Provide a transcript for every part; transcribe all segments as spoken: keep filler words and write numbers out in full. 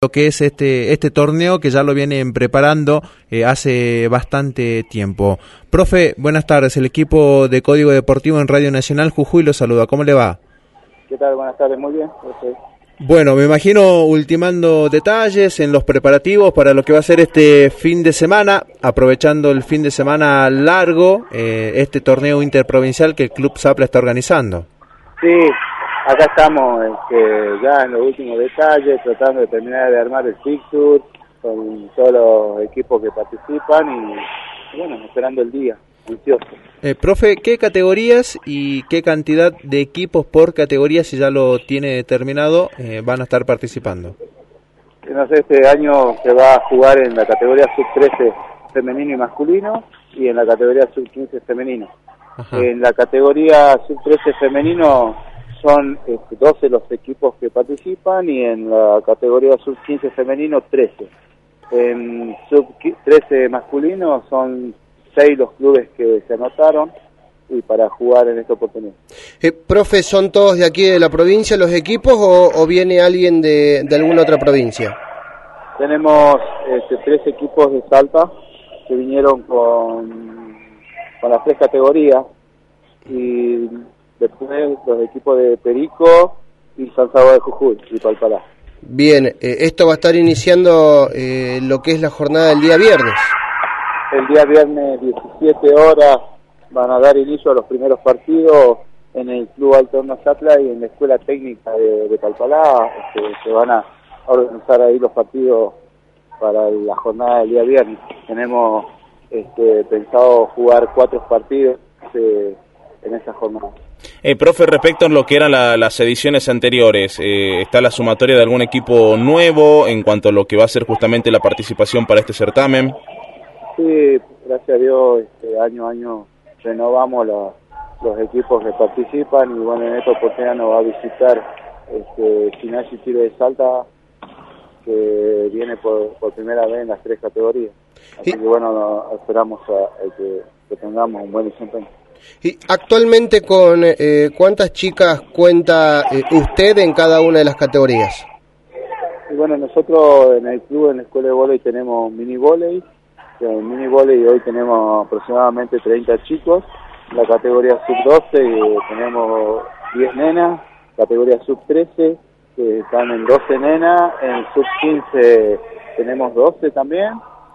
lo que es este este torneo que ya lo vienen preparando eh, hace bastante tiempo. Profe, buenas tardes, el equipo de Código Deportivo en Radio Nacional Jujuy lo saluda, ¿cómo le va? ¿Qué tal? Buenas tardes, muy bien. Gracias. Bueno, me imagino ultimando detalles en los preparativos para lo que va a ser este fin de semana, aprovechando el fin de semana largo, eh, este torneo interprovincial que el Club Zapla está organizando. Sí, acá estamos este, ya en los últimos detalles, tratando de terminar de armar el fixture con todos los equipos que participan y, y bueno, esperando el día, ansioso. Eh, profe, ¿qué categorías y qué cantidad de equipos por categoría, si ya lo tiene determinado, eh, van a estar participando? No sé, este año se va a jugar en la categoría sub trece femenino y masculino y en la categoría sub quince femenino. Ajá. En la categoría sub trece femenino son este, doce los equipos que participan y en la categoría sub quince femenino trece. En sub trece masculino son seis los clubes que se anotaron y para jugar en esta oportunidad. Eh, profe, ¿son todos de aquí de la provincia los equipos o, o viene alguien de, de alguna otra provincia? Tenemos este, tres equipos de Salta que vinieron con, con las tres categorías y después los equipos de Perico y San Salvador de Jujuy y Palpalá. Bien, eh, esto va a estar iniciando eh, lo que es la jornada del día viernes. El día viernes diecisiete horas van a dar inicio a los primeros partidos en el Club Alto Horno Zapla y en la Escuela Técnica de, de Palpalá. Este, se van a organizar ahí los partidos para la jornada del día viernes. Tenemos este, pensado jugar cuatro partidos eh, en esa jornada. Eh, profe, respecto a lo que eran la, las ediciones anteriores, eh, ¿está la sumatoria de algún equipo nuevo en cuanto a lo que va a ser justamente la participación para este certamen? Sí, gracias a Dios, este, año a año renovamos la, los equipos que participan y bueno, en esta oportunidad nos va a visitar este, Gimnasia y Tiro de Salta, que viene por, por primera vez en las tres categorías. Así que bueno, no, esperamos a, a que, que tengamos un buen desempeño. Y actualmente, ¿con eh, cuántas chicas cuenta eh, usted en cada una de las categorías? Y bueno, nosotros en el club, en la escuela de vóley, tenemos mini vóley. En mini vóley hoy tenemos aproximadamente treinta chicos. En la categoría sub doce eh, tenemos diez nenas. Categoría sub trece que están en doce nenas. En sub quince tenemos doce también.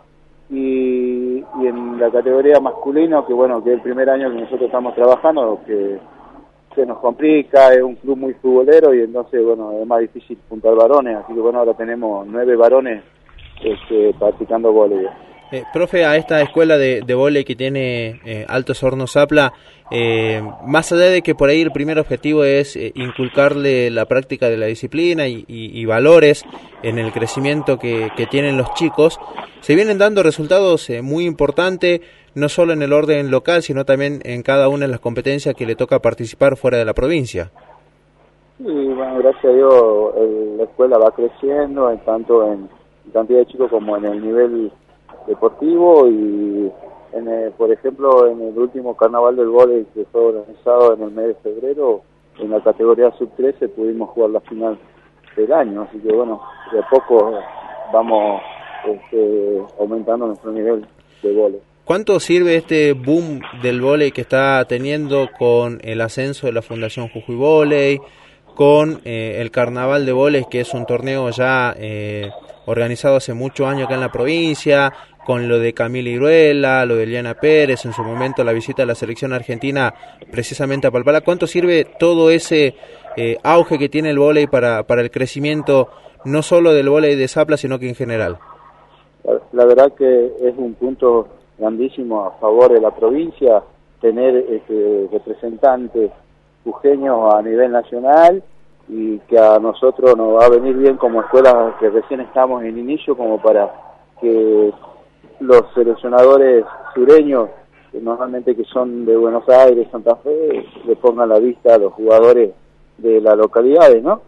Y, y en la categoría masculino, que bueno, que es el primer año que nosotros estamos trabajando, que se nos complica, es un club muy futbolero y entonces bueno, es más difícil juntar varones, así que bueno, ahora tenemos nueve varones este, practicando vóley. Eh, profe, a esta escuela de, de vóley que tiene eh, Altos Hornos Zapla, eh, más allá de que por ahí el primer objetivo es eh, inculcarle la práctica de la disciplina y, y, y valores en el crecimiento que, que tienen los chicos, se vienen dando resultados eh, muy importantes, no solo en el orden local, sino también en cada una de las competencias que le toca participar fuera de la provincia. Sí, bueno, gracias a Dios el, la escuela va creciendo, en tanto en cantidad de chicos como en el nivel deportivo y en el, por ejemplo en el último carnaval del vóley que fue organizado en el mes de febrero en la categoría sub trece pudimos jugar la final del año, así que bueno, de a poco vamos este, aumentando nuestro nivel de vóley. ¿Cuánto sirve este boom del vóley que está teniendo con el ascenso de la Fundación Jujuy Vóley, con eh, el Carnaval de Vóley, que es un torneo ya eh, organizado hace muchos años acá en la provincia, con lo de Camila Iruela, lo de Eliana Pérez, en su momento la visita a la selección argentina precisamente a Palpalá? ¿Cuánto sirve todo ese eh, auge que tiene el vóley para, para el crecimiento no solo del vóley de Zapla, sino que en general? La, la verdad que es un punto grandísimo a favor de la provincia, tener este, representantes jujeños a nivel nacional y que a nosotros nos va a venir bien como escuela que recién estamos en inicio, como para que los seleccionadores sureños, que normalmente que son de Buenos Aires, Santa Fe, le pongan la vista a los jugadores de las localidades, ¿no?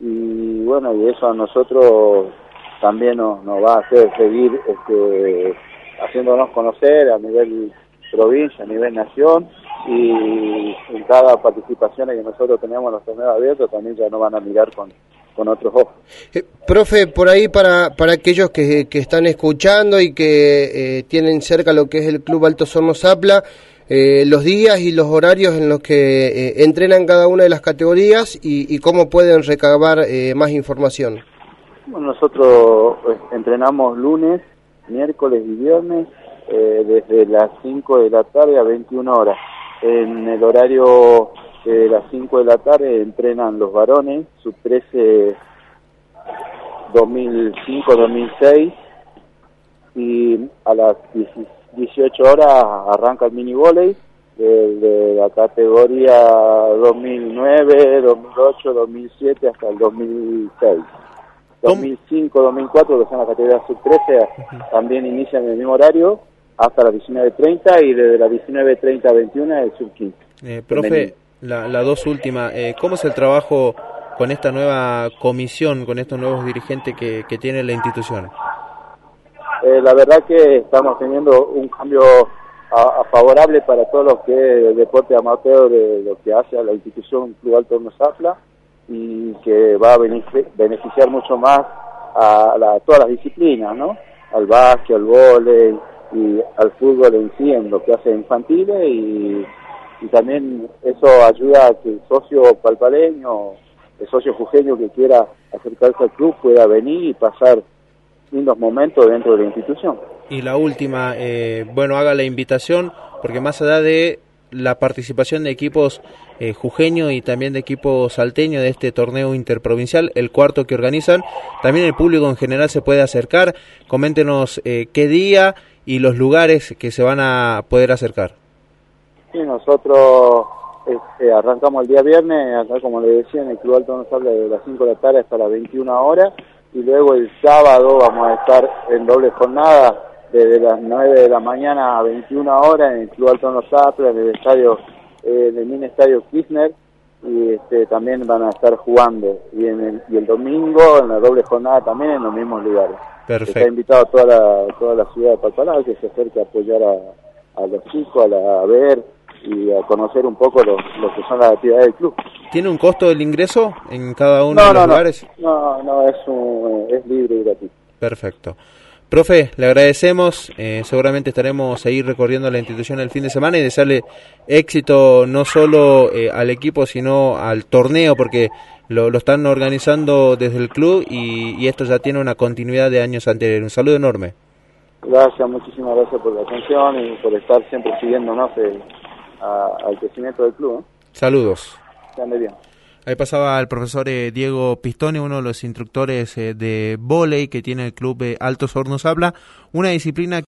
Y bueno, y eso a nosotros también nos, nos va a hacer seguir este, haciéndonos conocer a nivel provincia, a nivel nación, y en cada participación que nosotros tenemos en los torneos abiertos también ya nos van a mirar con, con otros ojos. Eh, profe, por ahí para, para aquellos que, que están escuchando y que eh, tienen cerca lo que es el Club Altos Hornos Zapla, eh, los días y los horarios en los que eh, entrenan cada una de las categorías y, y cómo pueden recabar eh, más información. Bueno, nosotros pues, entrenamos lunes, miércoles y viernes eh, desde las cinco de la tarde a veintiuna horas. En el horario de las cinco de la tarde entrenan los varones, sub trece dos mil cinco dos mil seis, y a las dieciocho horas arranca el mini volei de, de la categoría dos mil nueve, dos mil ocho, dos mil siete hasta el dos mil seis. dos mil cinco, dos mil cuatro, que son las categorías sub trece, también inician en el mismo horario hasta las diecinueve treinta, y desde las diecinueve treinta a veintiuna el sub quince. Eh, profe, la, la dos últimas, eh, ¿cómo es el trabajo con esta nueva comisión, con estos nuevos dirigentes que, que tiene la institución? Eh, la verdad que estamos teniendo un cambio a, a favorable para todos los que es el deporte amateur, de lo que hace a la institución Club Altos Hornos Zapla, y que va a beneficiar mucho más a, la, a todas las disciplinas, ¿no? Al básquet, al vóley y al fútbol en sí, en lo que hace infantiles, y, y también eso ayuda a que el socio palpaleño, el socio jujeño que quiera acercarse al club pueda venir y pasar lindos momentos dentro de la institución. Y la última, eh, bueno, haga la invitación, porque más allá de la participación de equipos eh, jujeños y también de equipos salteños de este torneo interprovincial, el cuarto que organizan, también el público en general se puede acercar. Coméntenos eh, qué día y los lugares que se van a poder acercar. Sí, nosotros este, arrancamos el día viernes, acá como le decía, en el Club Altos Hornos Zapla de las cinco de la tarde hasta las veintiuna horas, y luego el sábado vamos a estar en doble jornada desde las nueve de la mañana a veintiuna horas en el Club Altos Hornos Zapla, en el estadio, eh, en el mini estadio Kirchner, y este, también van a estar jugando, y, en el, y el domingo en la doble jornada también en los mismos lugares. Perfecto. Está invitado a toda la, toda la ciudad de Palpalá que se acerque a apoyar a, a los chicos, a, la, a ver y a conocer un poco lo, lo que son las actividades del club. ¿Tiene un costo el ingreso en cada uno no, de los no, lugares? No, no, no, es, un, es libre y gratuito. Perfecto. Profe, le agradecemos, eh, seguramente estaremos ahí recorriendo la institución el fin de semana y desearle éxito no solo eh, al equipo sino al torneo, porque lo, lo están organizando desde el club y, y esto ya tiene una continuidad de años anteriores. Un saludo enorme. Gracias, muchísimas gracias por la atención y por estar siempre siguiéndonos el, a, al crecimiento del club, ¿eh? Saludos. Que ande bien. Ahí pasaba el profesor eh, Diego Pistone, uno de los instructores eh, de vóley que tiene el club eh, Altos Hornos Zapla, una disciplina